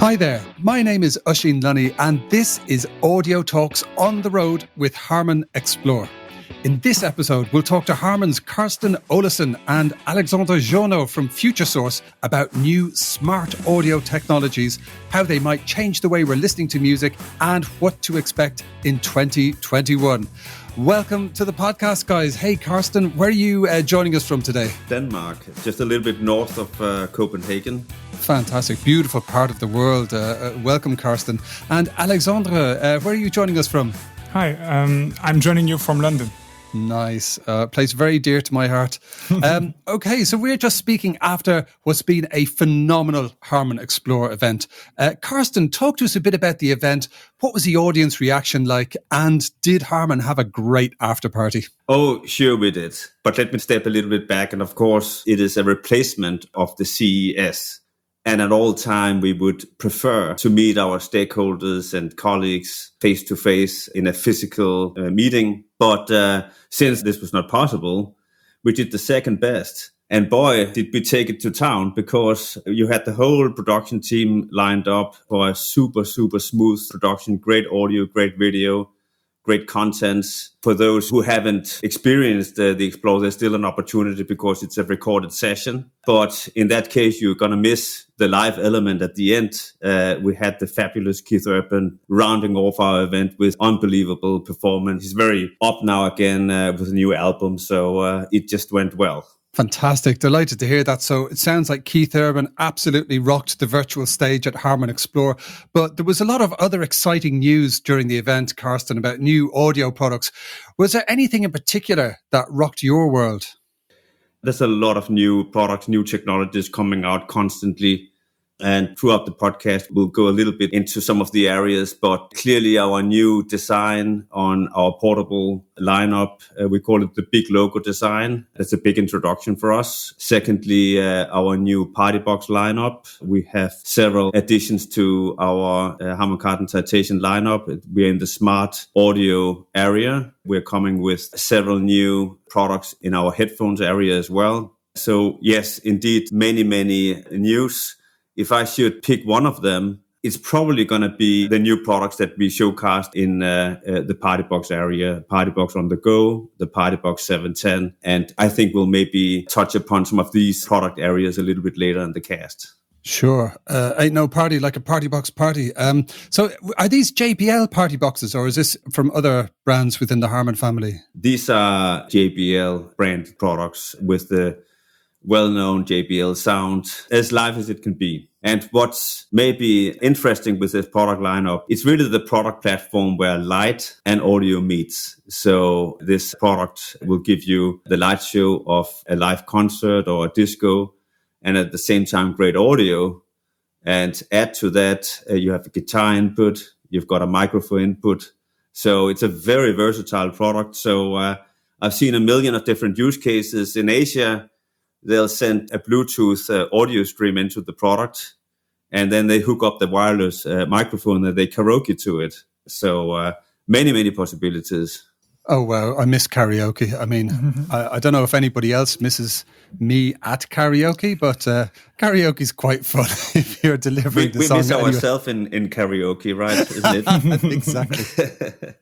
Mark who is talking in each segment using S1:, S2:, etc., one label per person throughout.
S1: Hi there, my name is Oisín Lunny and this is Audio Talks on the Road with Harman Explore. In this episode, we'll talk to Harman's Karsten Olesen and Alexandre Journeau from Futuresource about new smart audio technologies, how they might change the way we're listening to music and what to expect in 2021. Welcome to the podcast, guys. Hey, Karsten, where are you joining us from today?
S2: Denmark, just a little bit north of Copenhagen.
S1: Fantastic, beautiful part of the world. Welcome, Karsten. And Alexandre, where are you joining us from?
S3: Hi, I'm joining you from London.
S1: Nice. Place very dear to my heart. Okay, so we're just speaking after what's been a phenomenal Harman Explore event. Karsten, talk to us a bit about the event. What was the audience reaction like? And did Harman have a great after party?
S2: Oh, sure we did. But let me step a little bit back. And of course, it is a replacement of the CES. And at all time, we would prefer to meet our stakeholders and colleagues face to face in a physical meeting. But since this was not possible, we did the second best. And boy, did we take it to town, because you had the whole production team lined up for a super, super smooth production, great audio, great video, great contents. For those who haven't experienced the Explore, there's still an opportunity because it's a recorded session. But in that case, you're going to miss the live element at the end. We had the fabulous Keith Urban rounding off our event with unbelievable performance. He's very up now again with a new album, so it just went well.
S1: Fantastic. Delighted to hear that. So it sounds like Keith Urban absolutely rocked the virtual stage at Harman Explore. But there was a lot of other exciting news during the event, Karsten, about new audio products. Was there anything in particular that rocked your world?
S2: There's a lot of new products, new technologies coming out constantly. And throughout the podcast, we'll go a little bit into some of the areas, but clearly our new design on our portable lineup, we call it the big logo design. That's a big introduction for us. Secondly, our new party box lineup. We have several additions to our Harman Kardon Citation lineup. We're in the smart audio area. We're coming with several new products in our headphones area as well. So yes, indeed, many news. If I should pick one of them, it's probably going to be the new products that we showcased in the Party Box area, Party Box on the Go, the Party Box 710. And I think we'll maybe touch upon some of these product areas a little bit later in the cast.
S1: Sure. Ain't no party like a Party Box party. So are these JBL party boxes, or is this from other brands within the Harman family?
S2: These are JBL brand products with the well-known JBL sound, as live as it can be. And what's maybe interesting with this product lineup, it's really the product platform where light and audio meets. So this product will give you the light show of a live concert or a disco, and at the same time, great audio. And add to that, you have a guitar input, you've got a microphone input. So it's a very versatile product. So I've seen a million of different use cases in Asia. They'll send a Bluetooth audio stream into the product, and then they hook up the wireless microphone and they karaoke to it. So many possibilities.
S1: Oh, wow. I miss karaoke. I mean, I don't know if anybody else misses me at karaoke, but karaoke is quite fun if you're delivering the song.
S2: We miss ourselves in karaoke, right? Isn't it?
S1: Exactly.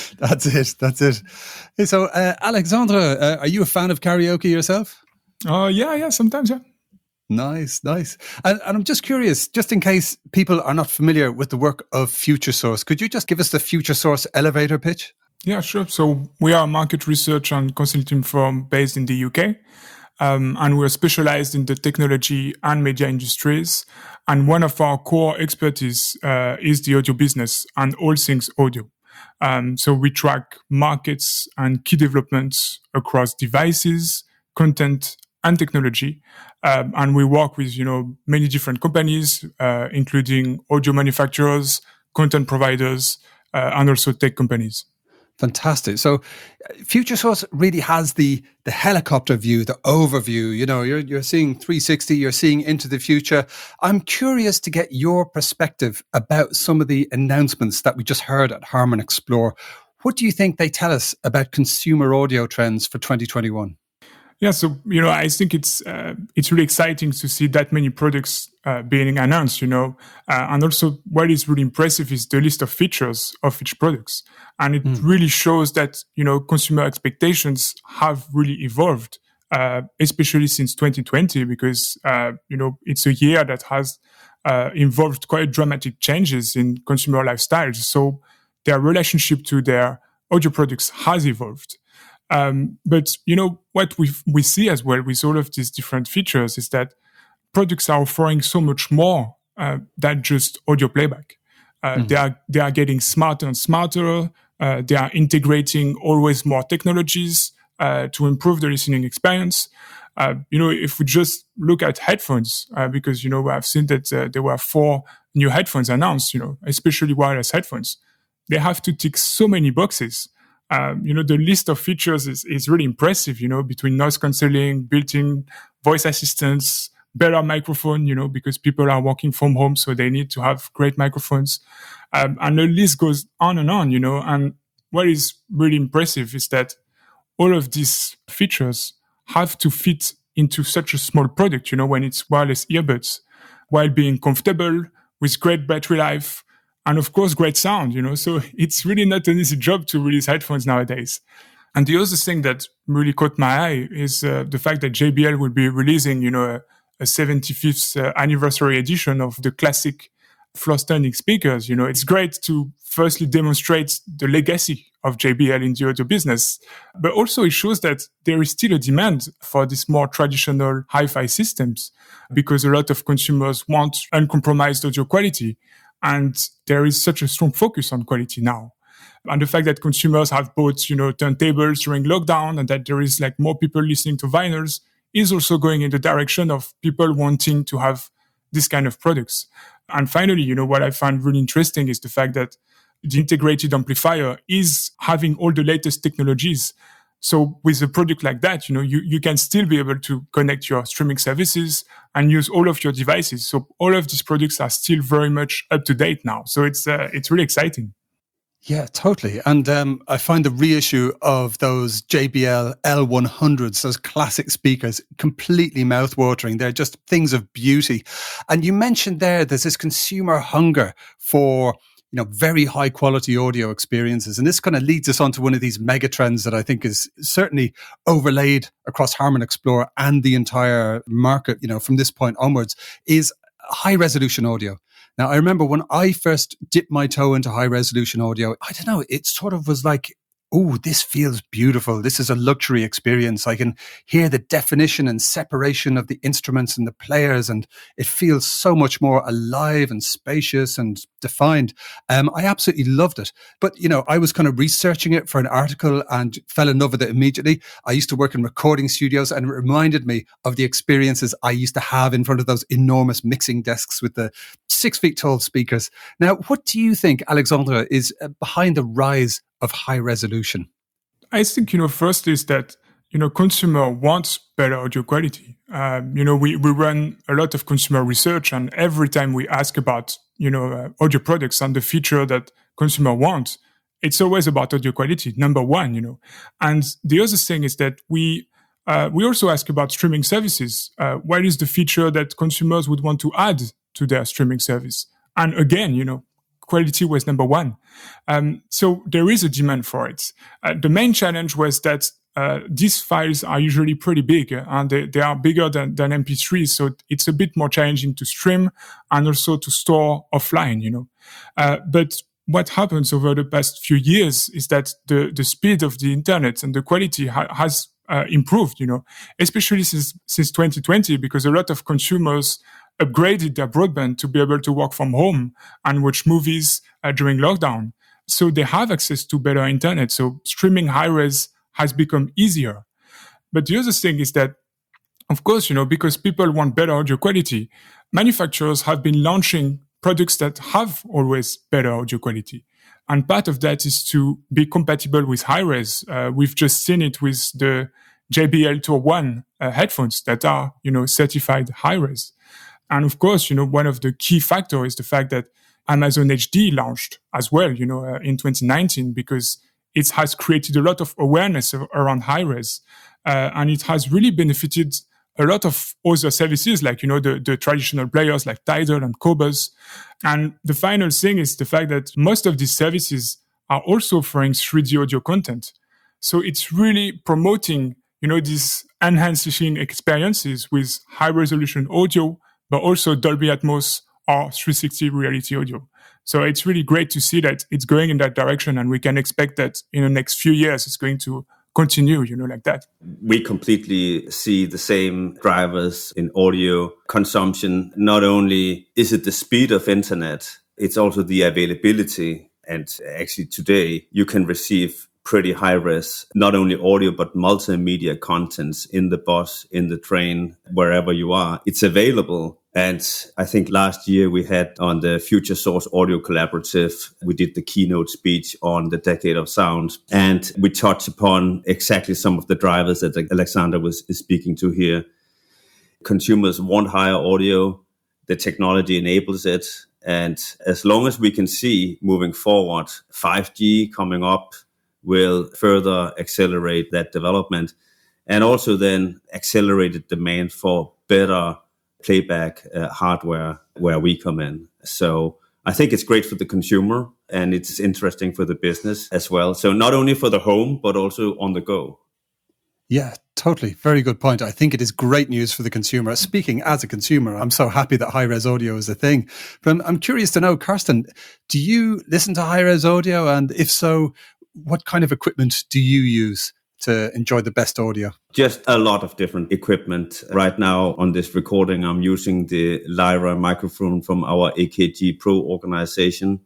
S1: That's it. Hey, so, Alexandre, are you a fan of karaoke yourself?
S3: Yeah, sometimes, yeah.
S1: Nice. And I'm just curious, just in case people are not familiar with the work of Futuresource, could you just give us the Futuresource elevator pitch?
S3: Yeah, sure. So we are a market research and consulting firm based in the UK, and we're specialized in the technology and media industries. And one of our core expertise is the audio business and all things audio. So we track markets and key developments across devices, content, and technology. And we work with, many different companies, including audio manufacturers, content providers, and also tech companies.
S1: Fantastic. So Futuresource really has the helicopter view, the overview. You're seeing 360, you're seeing into the future. I'm curious to get your perspective about some of the announcements that we just heard at Harman Explore. What do you think they tell us about consumer audio trends for 2021?
S3: Yeah, so I think it's really exciting to see that many products being announced. And also what is really impressive is the list of features of each products, and it really shows that consumer expectations have really evolved, especially since 2020, because it's a year that has involved quite dramatic changes in consumer lifestyles. So their relationship to their audio products has evolved. But what we see as well with all of these different features is that products are offering so much more than just audio playback. They are getting smarter and smarter. They are integrating always more technologies to improve the listening experience. If we just look at headphones, because I've seen that there were 4 new headphones announced, especially wireless headphones. They have to tick so many boxes. The list of features is really impressive, between noise cancelling, built-in voice assistants, better microphone, because people are working from home, so they need to have great microphones. And the list goes on, and what is really impressive is that all of these features have to fit into such a small product, when it's wireless earbuds, while being comfortable, with great battery life, and of course, great sound, So it's really not an easy job to release headphones nowadays. And the other thing that really caught my eye is the fact that JBL will be releasing, a 75th anniversary edition of the classic floor-standing speakers. It's great to firstly demonstrate the legacy of JBL in the audio business, but also it shows that there is still a demand for these more traditional hi-fi systems, because a lot of consumers want uncompromised audio quality. And there is such a strong focus on quality now. And the fact that consumers have bought, turntables during lockdown, and that there is more people listening to vinyls, is also going in the direction of people wanting to have this kind of products. And finally, what I find really interesting is the fact that the integrated amplifier is having all the latest technologies. So with a product like that, you can still be able to connect your streaming services and use all of your devices. So all of these products are still very much up to date now. So it's really exciting.
S1: Yeah, totally. And I find the reissue of those JBL L100s, those classic speakers, completely mouth-watering. They're just things of beauty. And you mentioned there's this consumer hunger for very high quality audio experiences. And this kind of leads us on to one of these mega trends that I think is certainly overlaid across Harman Explore and the entire market, from this point onwards, is high resolution audio. Now, I remember when I first dipped my toe into high resolution audio, I don't know, it sort of was like, oh, this feels beautiful. This is a luxury experience. I can hear the definition and separation of the instruments and the players, and it feels so much more alive and spacious and defined. I absolutely loved it. But, I was kind of researching it for an article and fell in love with it immediately. I used to work in recording studios, and it reminded me of the experiences I used to have in front of those enormous mixing desks with the 6 feet tall speakers. Now, what do you think, Alexandre, is behind the rise of high resolution?
S3: I think, first is that, consumer wants better audio quality. We run a lot of consumer research, and every time we ask about, audio products and the feature that consumer wants, it's always about audio quality, number one, And the other thing is that we also ask about streaming services. What is the feature that consumers would want to add to their streaming service? And again, quality was number one. So there is a demand for it. The main challenge was that these files are usually pretty big, and they are bigger than MP3, so it's a bit more challenging to stream and also to store offline, But what happens over the past few years is that the speed of the internet and the quality has improved, especially since 2020, because a lot of consumers upgraded their broadband to be able to work from home and watch movies during lockdown. So they have access to better internet. So streaming high-res has become easier. But the other thing is that, of course, because people want better audio quality, manufacturers have been launching products that have always better audio quality. And part of that is to be compatible with high-res. We've just seen it with the JBL Tour 1 headphones that are, certified high-res. And of course, one of the key factors is the fact that Amazon HD launched as well, in 2019, because it has created a lot of awareness around high-res, and it has really benefited a lot of other services, like, the traditional players like Tidal and Qobuz. And the final thing is the fact that most of these services are also offering 3D audio content. So it's really promoting, these enhanced listening experiences with high-resolution audio, but also Dolby Atmos or 360 reality audio. So it's really great to see that it's going in that direction, and we can expect that in the next few years it's going to continue, like that.
S2: We completely see the same drivers in audio consumption. Not only is it the speed of internet, it's also the availability. And actually today you can receive pretty high res, not only audio, but multimedia contents in the bus, in the train, wherever you are. It's available. And I think last year we had on the Future Source Audio Collaborative, we did the keynote speech on the Decade of Sound. And we touched upon exactly some of the drivers that Alexander is speaking to here. Consumers want higher audio. The technology enables it. And as long as we can see moving forward, 5G coming up will further accelerate that development, and also then accelerated demand for better playback hardware where we come in. So I think it's great for the consumer, and it's interesting for the business as well. So not only for the home, but also on the go.
S1: Yeah, totally. Very good point. I think it is great news for the consumer. Speaking as a consumer, I'm so happy that high-res audio is a thing. But I'm curious to know, Karsten, do you listen to high-res audio? And if so, what kind of equipment do you use to enjoy the best audio?
S2: Just a lot of different equipment. Right now on this recording, I'm using the Lyra microphone from our AKG Pro organization.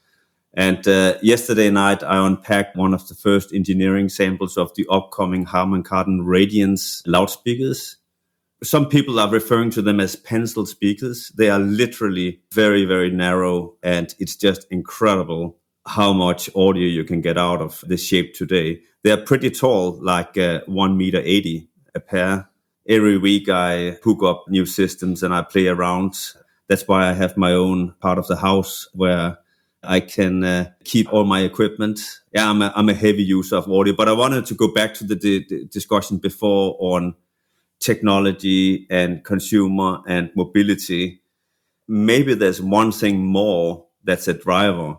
S2: And yesterday night, I unpacked one of the first engineering samples of the upcoming Harman Kardon Radiance loudspeakers. Some people are referring to them as pencil speakers. They are literally very, very narrow, and it's just incredible how much audio you can get out of this shape today. They're pretty tall, like 1.80 meters a pair. Every week I hook up new systems and I play around. That's why I have my own part of the house where I can keep all my equipment. Yeah, I'm a heavy user of audio, but I wanted to go back to the discussion before on technology and consumer and mobility. Maybe there's one thing more that's a driver.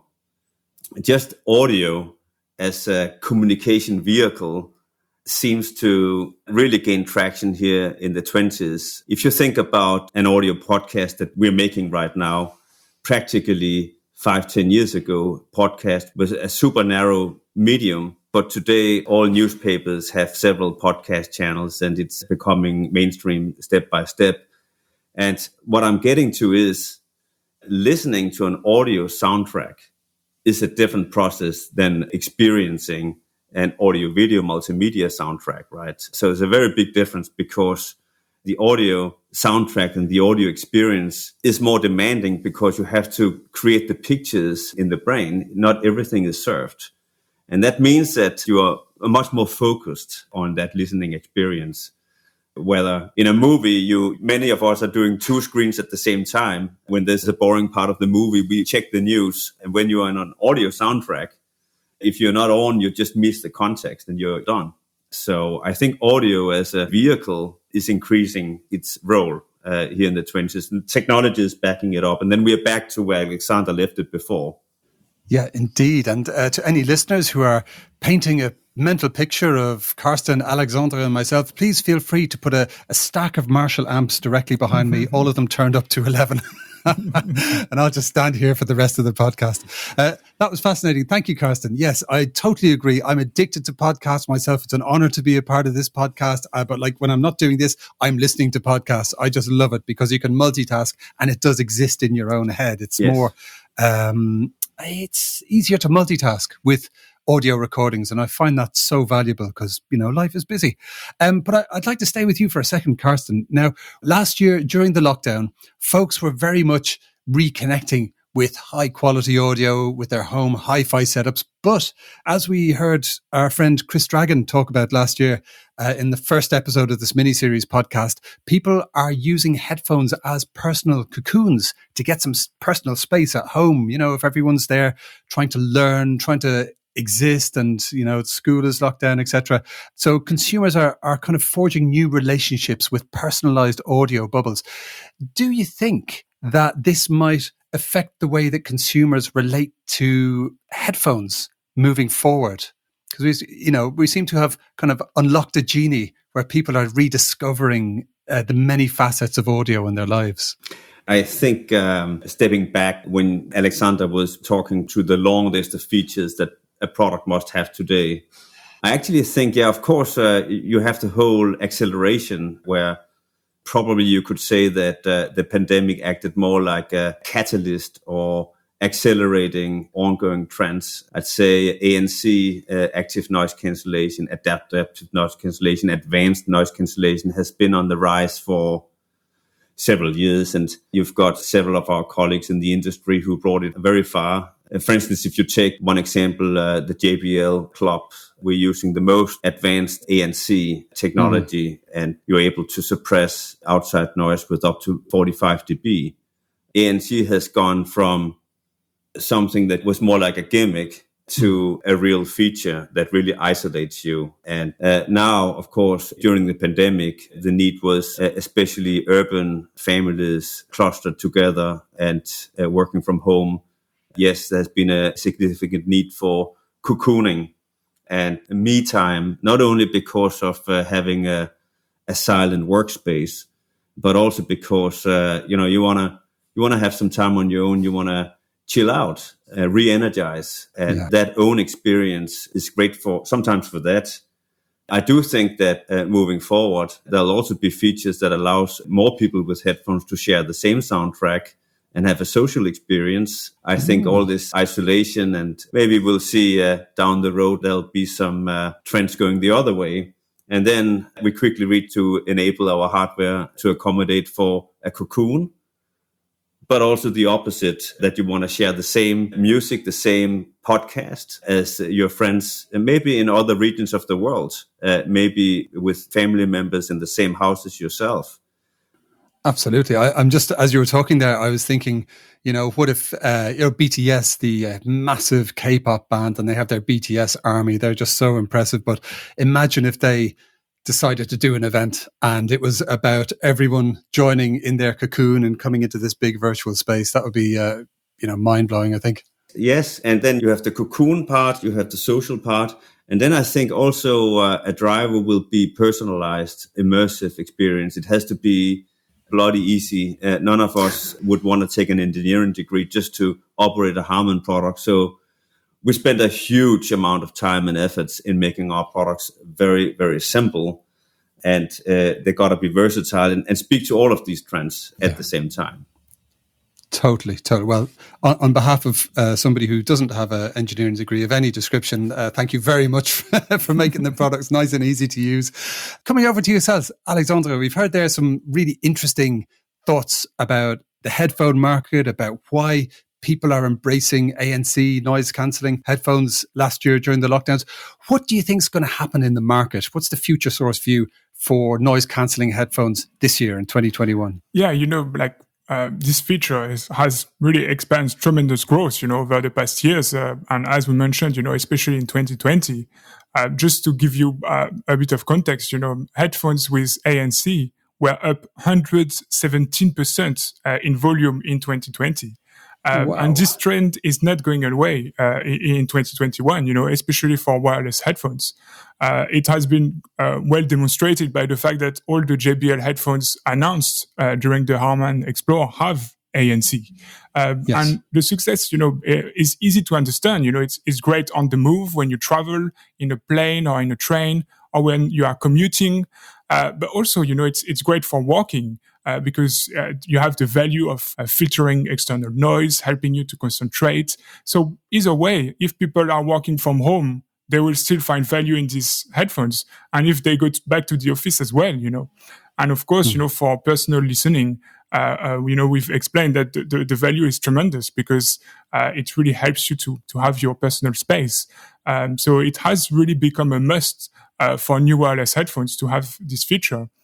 S2: Just audio as a communication vehicle seems to really gain traction here in the 20s. If you think about an audio podcast that we're making right now, practically 5-10 years ago, podcast was a super narrow medium, but today all newspapers have several podcast channels and it's becoming mainstream step by step. And what I'm getting to is listening to an audio soundtrack is a different process than experiencing an audio-video multimedia soundtrack, right? So it's a very big difference because the audio soundtrack and the audio experience is more demanding because you have to create the pictures in the brain. Not everything is served. And that means that you are much more focused on that listening experience. Whether in a movie, many of us are doing 2 screens at the same time. When there's a boring part of the movie, we check the news. And when you're on an audio soundtrack, if you're not on, you just miss the context and you're done. So I think audio as a vehicle is increasing its role here in the 20s. And technology is backing it up. And then we're back to where Alexander left it before.
S1: Yeah, indeed. And to any listeners who are painting a mental picture of Karsten, Alexander and myself, please feel free to put a stack of Marshall amps directly behind me, all of them turned up to 11. And I'll just stand here for the rest of the podcast. That was fascinating. Thank you, Karsten. Yes, I totally agree. I'm addicted to podcasts myself. It's an honor to be a part of this podcast. But like when I'm not doing this, I'm listening to podcasts. I just love it because you can multitask and it does exist in your own head. It's more, it's easier to multitask with audio recordings. And I find that so valuable because, life is busy. But I'd like to stay with you for a second, Karsten. Now, last year during the lockdown, folks were very much reconnecting with high quality audio, with their home hi-fi setups. But as we heard our friend Chris Dragon talk about last year in the first episode of this mini-series podcast, people are using headphones as personal cocoons to get some personal space at home. If everyone's there trying to learn, trying to exist, and school is locked down, etc. So consumers are kind of forging new relationships with personalized audio bubbles. Do you think that this might affect the way that consumers relate to headphones moving forward? Because we seem to have kind of unlocked a genie where people are rediscovering the many facets of audio in their lives.
S2: I think stepping back, when Alexander was talking to the long list of features that a product must have today, I actually think, of course, you have the whole acceleration where probably you could say that the pandemic acted more like a catalyst or accelerating ongoing trends. I'd say ANC, active noise cancellation, adaptive noise cancellation, advanced noise cancellation has been on the rise for several years. And you've got several of our colleagues in the industry who brought it very far. For instance, if you take one example, the JBL Club, we're using the most advanced ANC technology, and you're able to suppress outside noise with up to 45 dB. ANC has gone from something that was more like a gimmick to a real feature that really isolates you. And now, of course, during the pandemic, the need was especially urban families clustered together and working from home. Yes, there's been a significant need for cocooning and me time, not only because of having a silent workspace, but also because you want to have some time on your own. You want to chill out, re-energize, and that own experience is great sometimes for that. I do think that moving forward, there'll also be features that allows more people with headphones to share the same soundtrack and have a social experience. I think all this isolation, and maybe we'll see down the road, there'll be some trends going the other way. And then we quickly read to enable our hardware to accommodate for a cocoon, but also the opposite, that you want to share the same music, the same podcast as your friends, and maybe in other regions of the world, maybe with family members in the same house as yourself.
S1: Absolutely. I'm just, as you were talking there, I was thinking, what if, BTS, the massive K-pop band, and they have their BTS army, they're just so impressive. But imagine if they decided to do an event and it was about everyone joining in their cocoon and coming into this big virtual space. That would be, mind-blowing, I think.
S2: Yes, and then you have the cocoon part, you have the social part, and then I think also a driver will be personalized, immersive experience. It has to be bloody easy. None of us would want to take an engineering degree just to operate a Harman product. So we spend a huge amount of time and efforts in making our products very, very simple. And they got to be versatile and speak to all of these trends at the same time.
S1: Totally. Well, on behalf of somebody who doesn't have an engineering degree of any description, thank you very much for making the products nice and easy to use. Coming over to yourselves, Alexandre, we've heard there some really interesting thoughts about the headphone market, about why people are embracing ANC, noise cancelling headphones last year during the lockdowns. What do you think is going to happen in the market? What's the future source view for noise cancelling headphones this year in 2021?
S3: Yeah, this feature has really experienced tremendous growth, over the past years. And as we mentioned, especially in 2020, just to give you a bit of context, headphones with ANC were up 117% in volume in 2020.
S1: Wow.
S3: And this trend is not going away in 2021, especially for wireless headphones. It has been well demonstrated by the fact that all the JBL headphones announced during the Harman Explore have ANC.
S1: Yes.
S3: And the success, is easy to understand. It's great on the move when you travel in a plane or in a train or when you are commuting. But also, it's great for walking. Because you have the value of filtering external noise, helping you to concentrate. So either way, if people are working from home, they will still find value in these headphones. And if they go back to the office as well, And of course, for personal listening, we've explained that the value is tremendous because it really helps you to have your personal space. So it has really become a must for new wireless headphones to have this feature.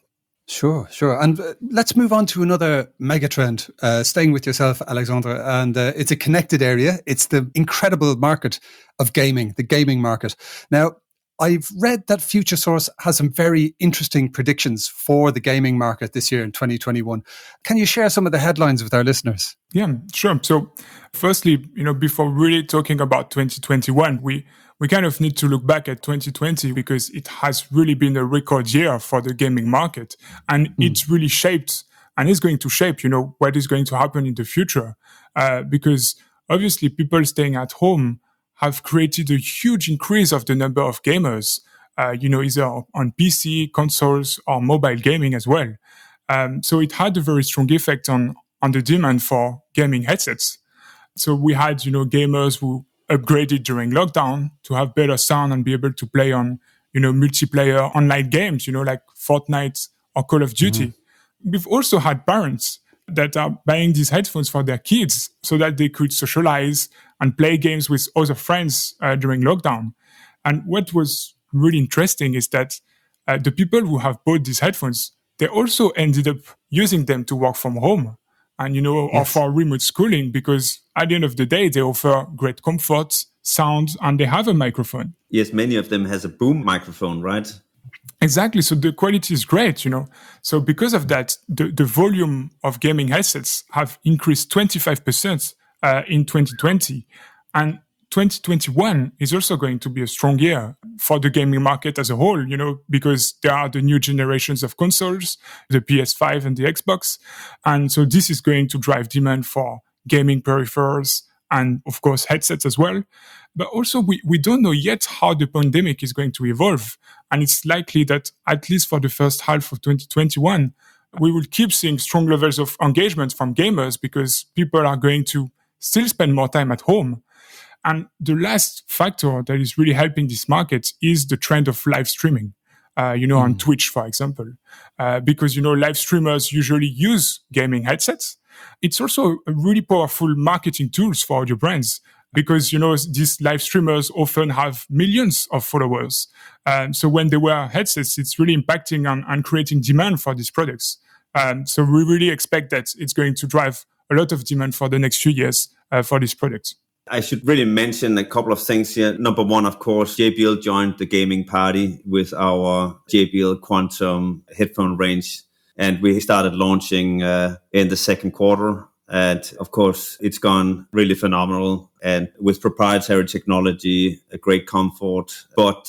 S1: Sure. And let's move on to another megatrend, staying with yourself, Alexandre. And it's a connected area. It's the incredible market of gaming, the gaming market. Now, I've read that Futuresource has some very interesting predictions for the gaming market this year in 2021. Can you share some of the headlines with our listeners?
S3: Yeah, sure. So firstly, before really talking about 2021, we kind of need to look back at 2020 because it has really been a record year for the gaming market. And it's really shaped and is going to shape, what is going to happen in the future. Because obviously people staying at home have created a huge increase of the number of gamers, either on PC, consoles, or mobile gaming as well. So it had a very strong effect on the demand for gaming headsets. So we had, gamers who upgraded during lockdown to have better sound and be able to play on, multiplayer online games, like Fortnite or Call of Duty. We've also had parents that are buying these headphones for their kids so that they could socialize and play games with other friends during lockdown. And what was really interesting is that the people who have bought these headphones, they also ended up using them to work from home and, or for remote schooling, because at the end of the day, they offer great comfort, sound, and they have a microphone.
S2: Yes, many of them has a boom microphone, right?
S3: Exactly. So the quality is great, So because of that, the volume of gaming headsets have increased 25% in 2020. And 2021 is also going to be a strong year for the gaming market as a whole, because there are the new generations of consoles, the PS5 and the Xbox. And so this is going to drive demand for gaming peripherals and, of course, headsets as well. But also, we don't know yet how the pandemic is going to evolve. And it's likely that, at least for the first half of 2021, we will keep seeing strong levels of engagement from gamers because people are going to still spend more time at home. And the last factor that is really helping this market is the trend of live streaming, on Twitch, for example. Because, live streamers usually use gaming headsets. It's also a really powerful marketing tools for audio brands because, these live streamers often have millions of followers. So when they wear headsets, it's really impacting and creating demand for these products. So we really expect that it's going to drive a lot of demand for the next few years for these products.
S2: I should really mention a couple of things here. Number one, of course, JBL joined the gaming party with our JBL Quantum headphone range. And we started launching in the second quarter. And of course, it's gone really phenomenal. And with proprietary technology, a great comfort. But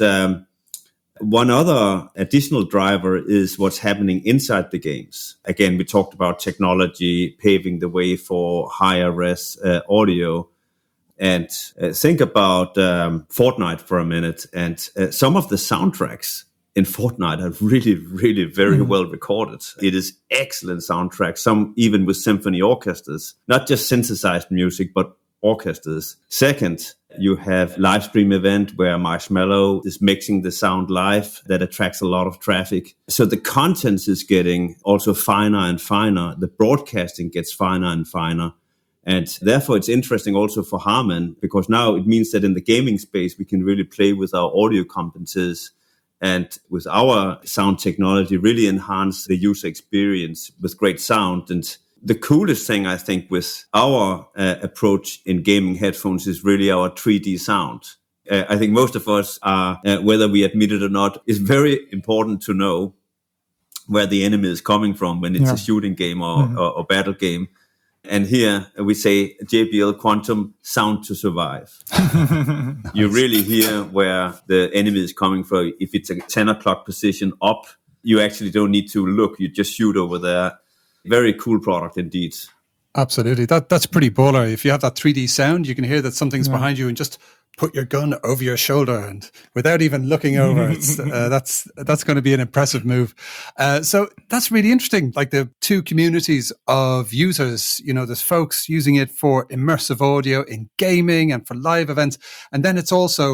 S2: one other additional driver is what's happening inside the games. Again, we talked about technology paving the way for higher res audio. And think about Fortnite for a minute. And some of the soundtracks in Fortnite are really, really very well recorded. It is excellent soundtrack, some even with symphony orchestras, not just synthesized music, but orchestras. Second, you have live stream event where Marshmello is mixing the sound live that attracts a lot of traffic. So the content is getting also finer and finer. The broadcasting gets finer and finer. And therefore, it's interesting also for Harman, because now it means that in the gaming space, we can really play with our audio competencies and with our sound technology, really enhance the user experience with great sound. And the coolest thing, I think, with our approach in gaming headphones is really our 3D sound. I think most of us are, whether we admit it or not, it's very important to know where the enemy is coming from when it's a shooting game or battle game. And here we say JBL Quantum sound to survive. Nice. You really hear where the enemy is coming from. If it's a 10 o'clock position up, you actually don't need to look. You just shoot over there. Very cool product indeed.
S1: Absolutely. That's pretty baller. If you have that 3D sound, you can hear that something's behind you and just put your gun over your shoulder and without even looking over. It's, that's going to be an impressive move. So that's really interesting. Like the two communities of users, there's folks using it for immersive audio in gaming and for live events. And then it's also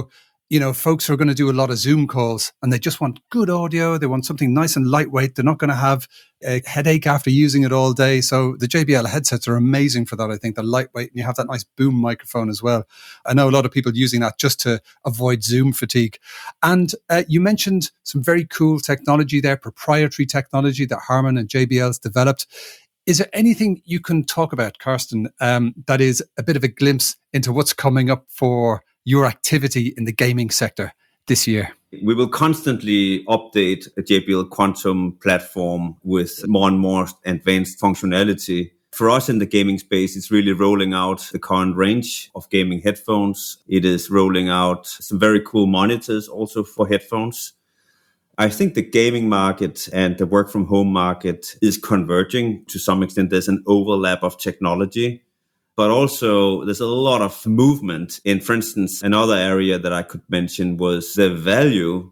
S1: folks who are going to do a lot of Zoom calls and they just want good audio. They want something nice and lightweight. They're not going to have a headache after using it all day. So the JBL headsets are amazing for that. I think they're lightweight and you have that nice boom microphone as well. I know a lot of people using that just to avoid Zoom fatigue. And you mentioned some very cool technology there, proprietary technology that Harman and JBL's developed. Is there anything you can talk about, Carsten, that is a bit of a glimpse into what's coming up for your activity in the gaming sector this year?
S2: We will constantly update a JBL Quantum platform with more and more advanced functionality. For us in the gaming space, it's really rolling out the current range of gaming headphones. It is rolling out some very cool monitors also for headphones. I think the gaming market and the work from home market is converging to some extent. There's an overlap of technology. But also, there's a lot of movement in, for instance, another area that I could mention was the value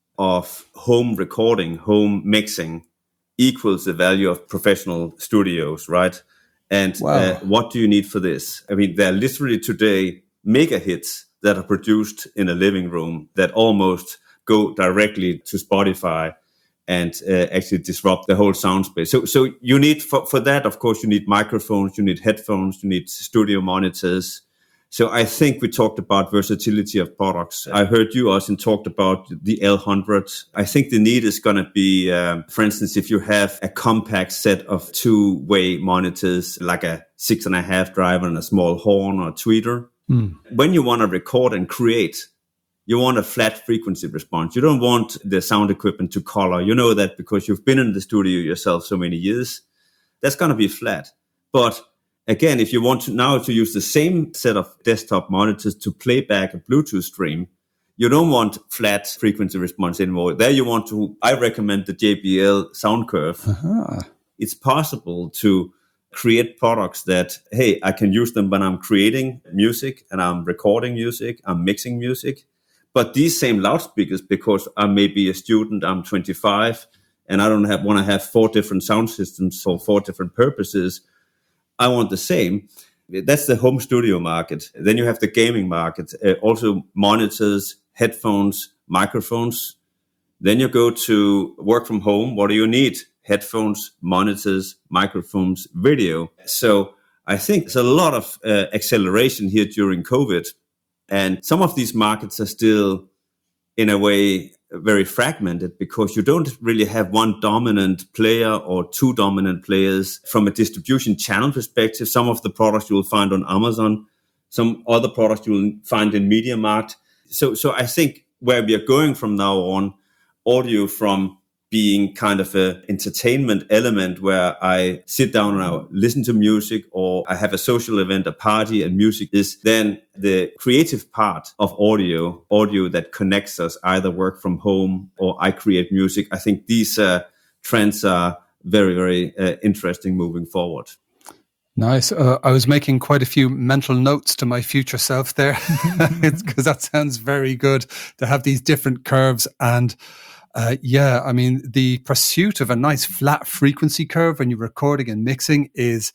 S2: of home recording, home mixing equals the value of professional studios, right? And what do you need for this? I mean, there are literally today mega hits that are produced in a living room that almost go directly to Spotify and actually disrupt the whole sound space. So you need, for that, of course, you need microphones, you need headphones, you need studio monitors. So I think we talked about versatility of products. I heard you, Austin, talked about the L100. I think the need is going to be, for instance, if you have a compact set of two-way monitors, like a 6.5 driver and a small horn or tweeter, when you want to record and create, you want a flat frequency response. You don't want the sound equipment to color. You know that because you've been in the studio yourself so many years. That's going to be flat. But again, if you want to now to use the same set of desktop monitors to play back a Bluetooth stream, you don't want flat frequency response anymore. There you want to, I recommend the JBL Sound Curve. It's possible to create products that, hey, I can use them when I'm creating music and I'm recording music, I'm mixing music. But these same loudspeakers, because I may be a student, I'm 25, and I don't want to have 4 different sound systems for 4 different purposes. I want the same. That's the home studio market. Then you have the gaming market, also monitors, headphones, microphones. Then you go to work from home. What do you need? Headphones, monitors, microphones, video. So I think there's a lot of acceleration here during COVID. And some of these markets are still, in a way, very fragmented because you don't really have one dominant player or 2 dominant players from a distribution channel perspective. Some of the products you will find on Amazon, some other products you will find in MediaMarkt. So I think where we are going from now on, audio from being kind of an entertainment element where I sit down and I listen to music, or I have a social event, a party, and music is then the creative part of audio that connects us, either work from home or I create music. I think these trends are very, very interesting moving forward.
S1: Nice. I was making quite a few mental notes to my future self there because that sounds very good to have these different curves. And I mean, the pursuit of a nice flat frequency curve when you're recording and mixing is,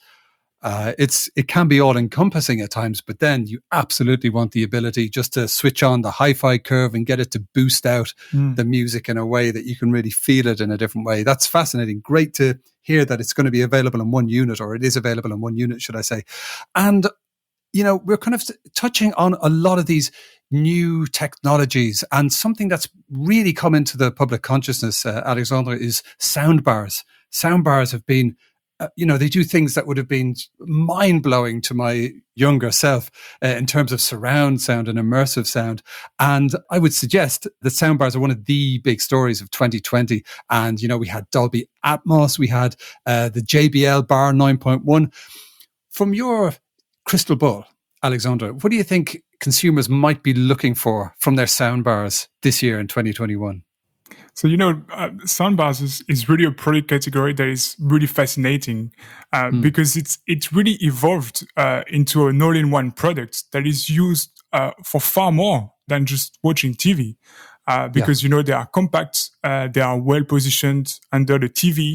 S1: it can be all encompassing at times, but then you absolutely want the ability just to switch on the hi-fi curve and get it to boost out the music in a way that you can really feel it in a different way. That's fascinating. Great to hear that it's going to be available in one unit, or it is available in one unit, should I say. And, we're kind of touching on a lot of these new technologies, and something that's really come into the public consciousness, Alexandre, is soundbars. Soundbars have been, they do things that would have been mind-blowing to my younger self in terms of surround sound and immersive sound. And I would suggest that soundbars are one of the big stories of 2020. And, we had Dolby Atmos, we had the JBL Bar 9.1. From your crystal ball, Alexandre, what do you think consumers might be looking for from their soundbars this year in 2021?
S3: So, soundbars is really a product category that is really fascinating because it's really evolved into an all-in-one product that is used for far more than just watching TV. Because, they are compact, they are well positioned under the TV,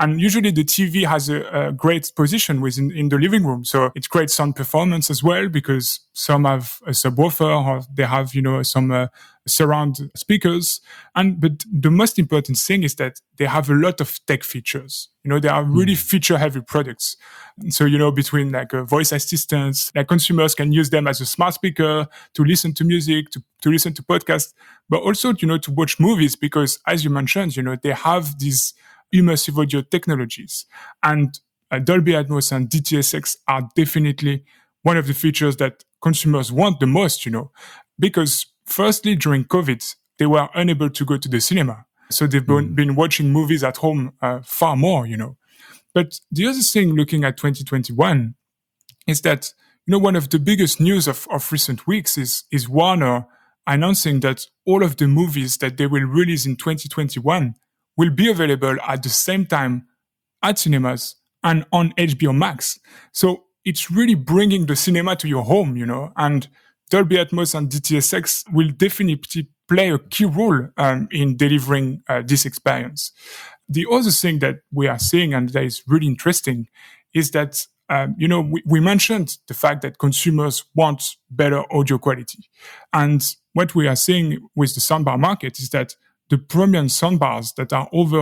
S3: And usually the TV has a great position in the living room. So it's great sound performance as well, because some have a subwoofer or they have, some surround speakers. But the most important thing is that they have a lot of tech features. They are really feature heavy products. So, between like voice assistants, like consumers can use them as a smart speaker to listen to music, to listen to podcasts, but also, to watch movies, because as you mentioned, they have these immersive audio technologies, and Dolby Atmos and DTS:X are definitely one of the features that consumers want the most, because firstly, during COVID, they were unable to go to the cinema. So they've been watching movies at home far more, But the other thing looking at 2021 is that, one of the biggest news of recent weeks is Warner announcing that all of the movies that they will release in 2021 will be available at the same time at cinemas and on HBO Max. So it's really bringing the cinema to your home, and Dolby Atmos and DTS:X will definitely play a key role in delivering this experience. The other thing that we are seeing, and that is really interesting, is that, we mentioned the fact that consumers want better audio quality. And what we are seeing with the soundbar market is that the premium soundbars that are over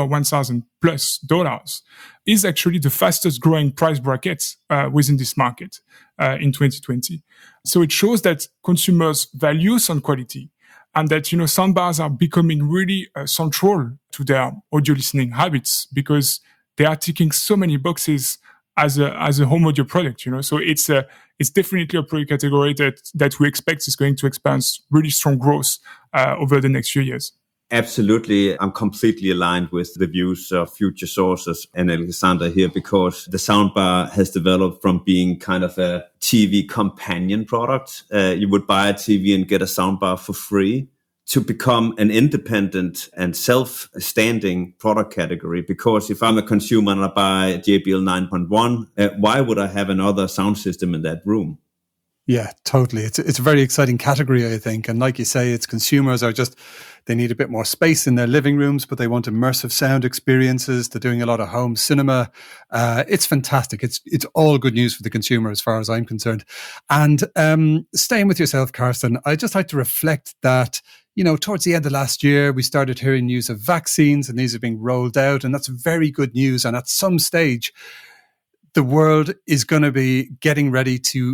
S3: $1,000+ is actually the fastest growing price bracket within this market in 2020. So it shows that consumers value sound quality, and that, soundbars are becoming really central to their audio listening habits, because they are ticking so many boxes as a home audio product, So it's definitely a product category that we expect is going to experience really strong growth over the next few years.
S2: Absolutely. I'm completely aligned with the views of Future Sources and Alexander here, because the soundbar has developed from being kind of a TV companion product. You would buy a TV and get a soundbar for free, to become an independent and self-standing product category. Because if I'm a consumer and I buy a JBL 9.1, why would I have another sound system in that room?
S1: Yeah, totally. It's a very exciting category, I think. And like you say, it's consumers are they need a bit more space in their living rooms, but they want immersive sound experiences. They're doing a lot of home cinema. It's fantastic. It's all good news for the consumer as far as I'm concerned. And staying with yourself, Carsten, I'd just like to reflect that, towards the end of last year, we started hearing news of vaccines, and these are being rolled out. And that's very good news. And at some stage, the world is going to be getting ready to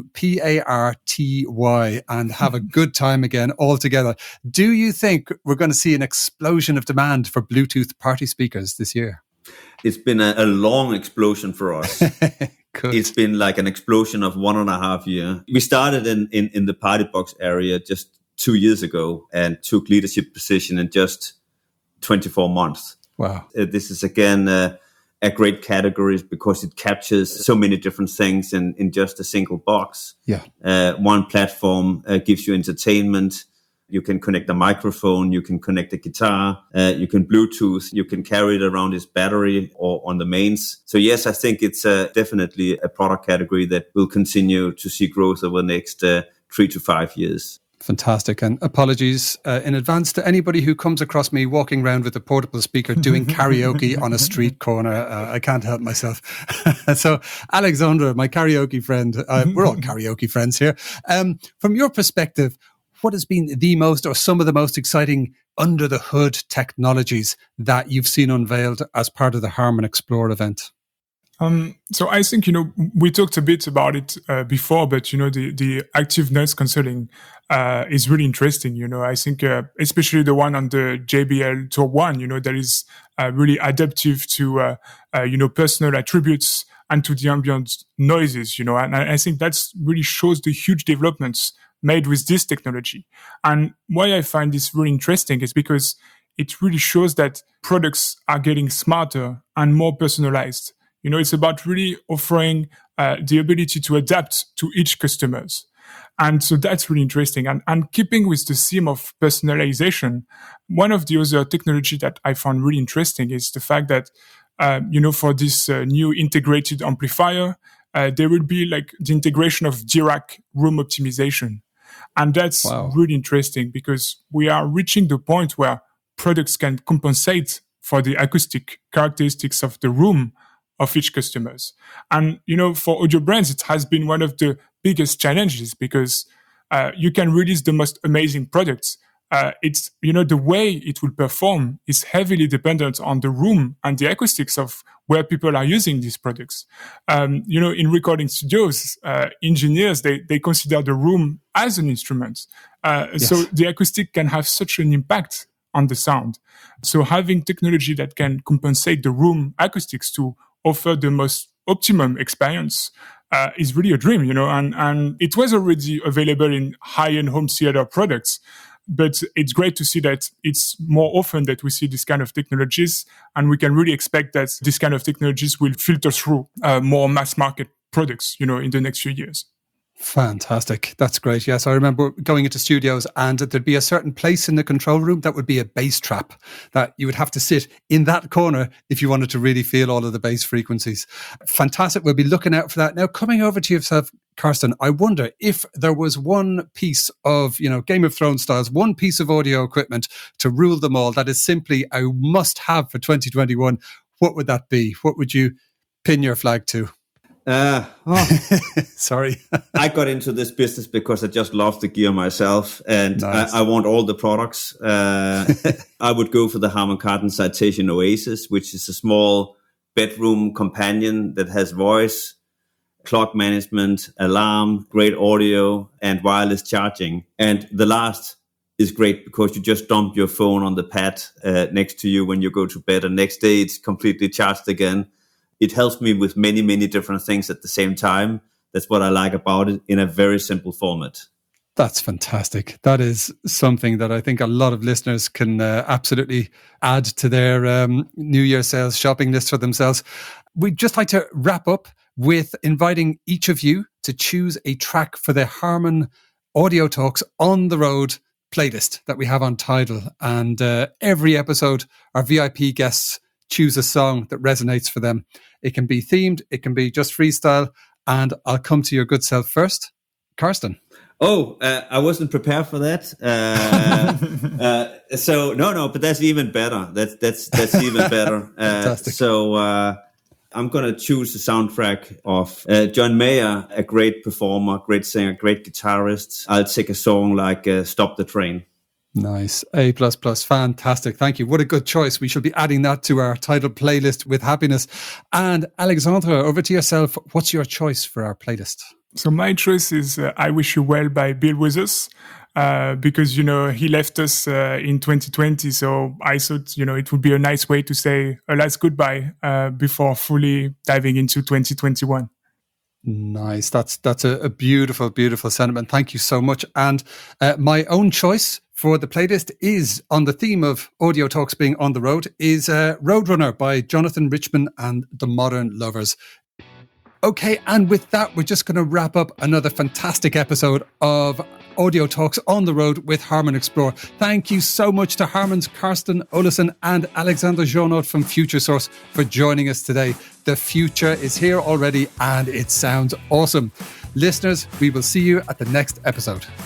S1: party and have a good time again all together. Do you think we're going to see an explosion of demand for Bluetooth party speakers this year?
S2: It's been a long explosion for us. It's been like an explosion of 1.5 years. We started in the party box area just 2 years ago and took leadership position in just 24 months.
S1: Wow.
S2: This is again a great category because it captures so many different things in just a single box.
S1: Yeah.
S2: One platform gives you entertainment. You can connect a microphone, you can connect a guitar, you can Bluetooth, you can carry it around its battery or on the mains. So yes, I think it's definitely a product category that will continue to see growth over the next 3 to 5 years.
S1: Fantastic. And apologies in advance to anybody who comes across me walking around with a portable speaker doing karaoke on a street corner. I can't help myself. So, Alexandra, my karaoke friend, we're all karaoke friends here. From your perspective, what has been the most or some of the most exciting under the hood technologies that you've seen unveiled as part of the Harman Explore event?
S3: So I think, we talked a bit about it before, but, the active noise cancelling is really interesting. I think especially the one on the JBL Tour 1, that is really adaptive to, personal attributes and to the ambient noises, and I think that's really shows the huge developments made with this technology. And why I find this really interesting is because it really shows that products are getting smarter and more personalized. It's about really offering the ability to adapt to each customers. And so that's really interesting. And keeping with the theme of personalization, one of the other technology that I found really interesting is the fact that, for this new integrated amplifier, there will be like the integration of Dirac room optimization. And that's really interesting because we are reaching the point where products can compensate for the acoustic characteristics of the room of each customers. And, for audio brands, it has been one of the biggest challenges because you can release the most amazing products. It's, the way it will perform is heavily dependent on the room and the acoustics of where people are using these products. In recording studios, engineers, they consider the room as an instrument.
S1: Yes.
S3: So the acoustic can have such an impact on the sound. So having technology that can compensate the room acoustics to offer the most optimum experience is really a dream, and it was already available in high-end home theater products. But it's great to see that it's more often that we see this kind of technologies, and we can really expect that this kind of technologies will filter through more mass market products, in the next few years.
S1: Fantastic. That's great. Yes, I remember going into studios and there'd be a certain place in the control room that would be a bass trap that you would have to sit in that corner if you wanted to really feel all of the bass frequencies. Fantastic. We'll be looking out for that. Now, coming over to yourself, Karsten, I wonder if there was one piece of, Game of Thrones styles, one piece of audio equipment to rule them all that is simply a must-have for 2021, what would that be? What would you pin your flag to? Sorry.
S2: I got into this business because I just love the gear myself, and nice. I want all the products. I would go for the Harman Kardon Citation Oasis, which is a small bedroom companion that has voice, clock management, alarm, great audio, and wireless charging. And the last is great because you just dump your phone on the pad next to you when you go to bed, and next day it's completely charged again. It helps me with many, many different things at the same time. That's what I like about it, in a very simple format.
S1: That's fantastic. That is something that I think a lot of listeners can absolutely add to their New Year sales shopping list for themselves. We'd just like to wrap up with inviting each of you to choose a track for the Harman Audio Talks On The Road playlist that we have on Tidal. And every episode, our VIP guests choose a song that resonates for them. It can be themed, it can be just freestyle, and I'll come to your good self first. Karsten.
S2: Oh, I wasn't prepared for that. So no, but that's even better. That's even better.
S1: Fantastic.
S2: So I'm going to choose the soundtrack of John Mayer, a great performer, great singer, great guitarist. I'll take a song like Stop the Train.
S1: Nice. A++. Fantastic. Thank you. What a good choice. We should be adding that to our Tidal playlist with happiness. And Alexandre, over to yourself. What's your choice for our playlist?
S3: So my choice is I Wish You Well by Bill Withers. Because, he left us in 2020. So I thought, it would be a nice way to say a last goodbye before fully diving into 2021.
S1: Nice. That's a beautiful, beautiful sentiment. Thank you so much. And my own choice for the playlist is, on the theme of audio talks being on the road, is Roadrunner by Jonathan Richman and the Modern Lovers. Okay, and with that, we're just going to wrap up another fantastic episode of Audio Talks on the Road with Harman Explore. Thank you so much to Harman's Karsten Olesen and Alexander Jonaud from Futuresource for joining us today. The future is here already and it sounds awesome. Listeners, we will see you at the next episode.